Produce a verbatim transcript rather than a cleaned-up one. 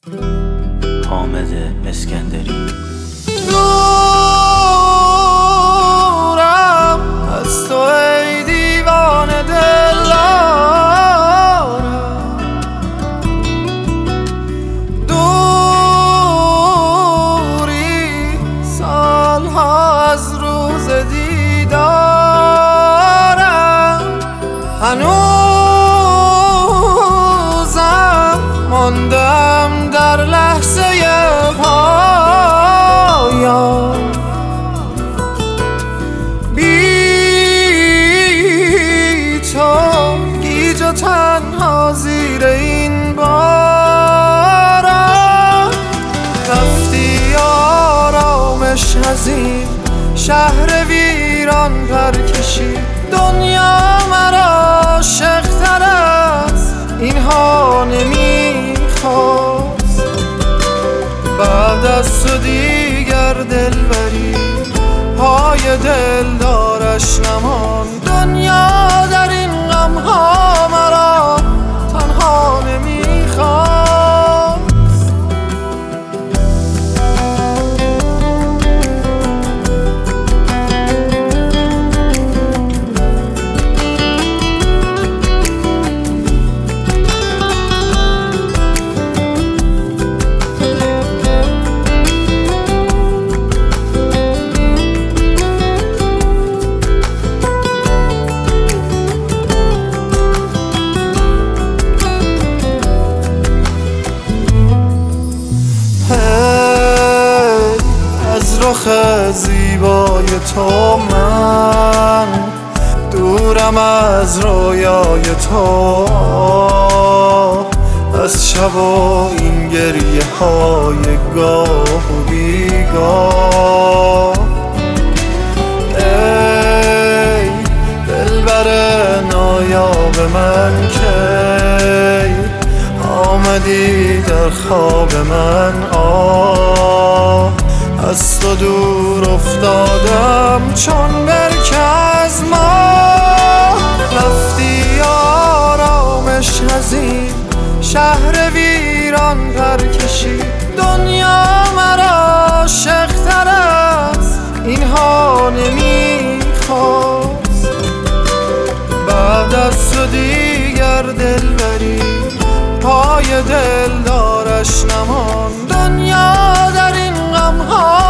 حامد اسکندری. دورم از تو ای دیوانه دلارم، دوری سالها از روز دیدارم، هنوزم ماندم در لحظه پایان، بی تو گیج و تنها زیر این بارم. رفتی آرامش از این شهر ویران پر کشید، دنیا مرا عاشق‌تر از اینها نمیخواست. بعد از تو دیگر دلبری پای دلدارش نماند، دنیا در این غمها مرا تنها نمیخواست. رخ زیبای تو من دورم، از رویای تو، از شب و این گریه های گاه و بیگاه. ای دلبر نایاب من کی آمدی در خواب من؟ آه از تو دور افتادم چون برکه از ما. رفتی آرامش از این شهر ویران پر کشید، دنیا مرا عاشق‌تر از اینها نمیخواست. بعد از تو دیگر دلبری پای دلدارش نماند، دنیا در این غمها